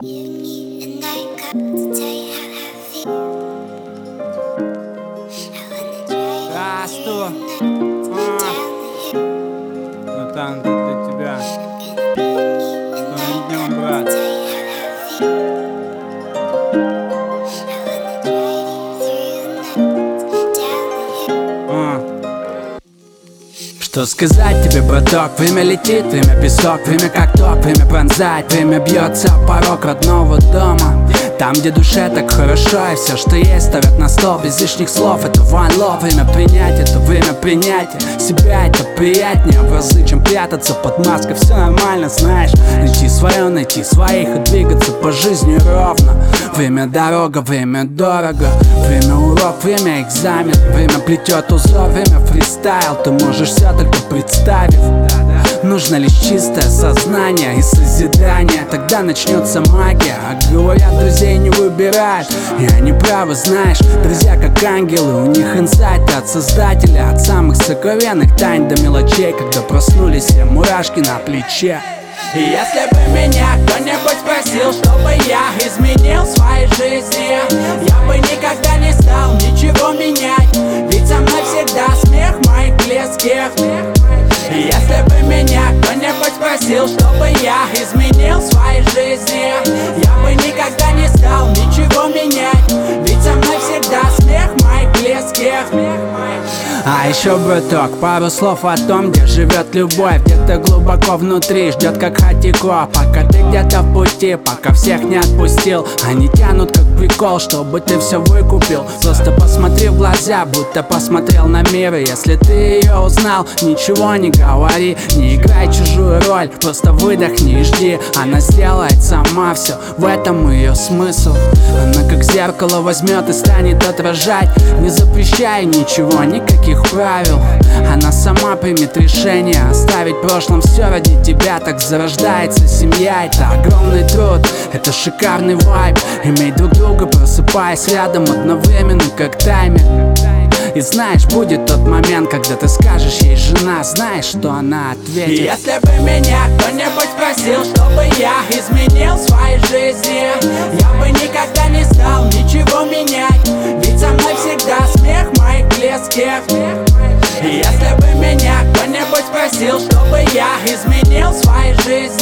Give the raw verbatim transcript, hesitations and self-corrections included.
Здравствуй. А. Ну там тут для тебя. С новым днем, брат. А. Что сказать тебе, браток? Время летит, время песок, время как ток, время пронзает, время бьется о порог родного дома. Там, где душе так хорошо, и все, что есть, ставят на стол без лишних слов. Это one love, время принять, это время принятия себя, это приятнее в разы, чем прятаться под маской. Все нормально, знаешь, найти свое, найти своих и двигаться по жизни ровно. Время дорога, время дорого, время урок, время экзамен, время плетет узор, время фристайл. Ты можешь все только представив. Нужно лишь чистое сознание и созидание, тогда начнется магия. А говорят, друзей не выбирают, и они правы, знаешь. Друзья как ангелы, у них инсайты от создателя, от самых сокровенных тайн до мелочей, когда проснулись все мурашки на плече. И если бы меня кто-нибудь спросил, чтобы я изменил в своей жизни, я бы никогда не стал ничего менять, ведь со мной всегда смех моих близких. И если бы меня кто-нибудь спросил, чтобы я изменил в своей жизни, я бы никогда не стал ничего менять, ведь со мной всегда смех моих близких. А еще, браток, пару слов о том, где живет любовь. Где-то глубоко внутри ждет как хатико, пока ты где-то в пути, пока всех не отпустил. Они тянут как прикол, чтобы ты все выкупил. Просто посмотри в глаза, будто посмотрел на мир. И если ты ее узнал, ничего не говори, не играй чужую роль, просто выдохни и жди. Она сделает сама все, в этом ее смысл. Она как зеркало возьмет и станет отражать, не запрещай ничего, никаких правил. Она сама примет решение оставить в прошлом все ради тебя. Так зарождается семья, это огромный труд, это шикарный вайб. Иметь друг друга, просыпаясь рядом одновременно, как таймер. И знаешь, будет тот момент, когда ты скажешь ей жена, знаешь, что она ответит. И если бы меня кто-нибудь спросил, чтобы я изменил в своей жизни, я бы никогда не стал ничего менять, ведь со мной всегда смех моих близких. И если бы меня кто-нибудь спросил, чтобы я изменил в своей жизни,